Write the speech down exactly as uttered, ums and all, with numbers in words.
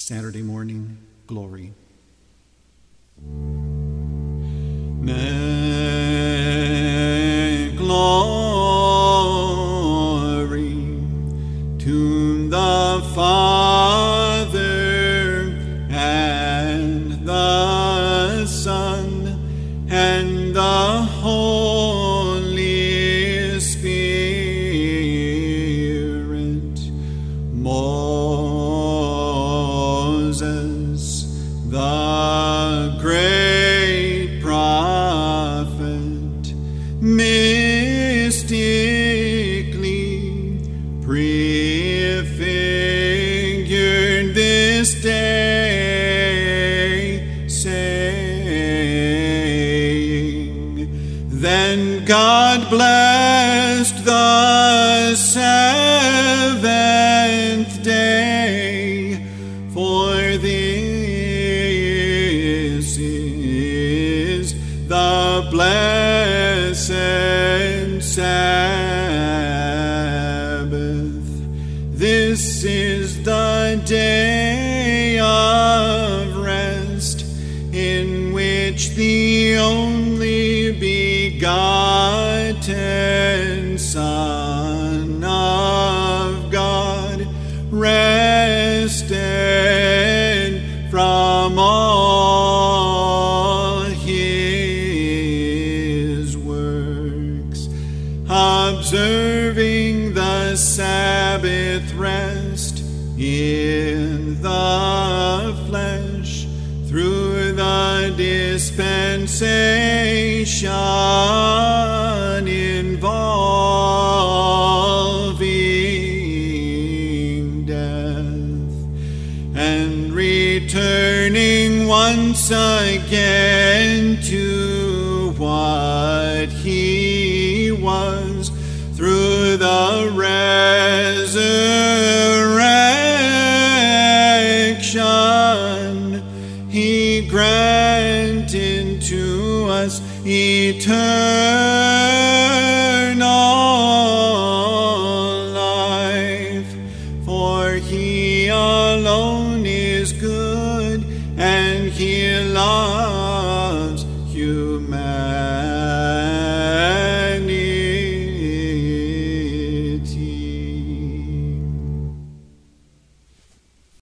Saturday morning glory. Make glory to the Father and the Son and the Holy Spirit. Moses, the great prophet, mystically prefigured this day, saying, then God blessed the seventh day, for this is the blessed Sabbath. This is the day of rest, in which the only begotten Son of God rested from all his works, observing the Sabbath rest in the flesh through the dispensation involving death, and returning once again to what he was through the resurrection. He granted to us eternal life, for he alone is good, and he loves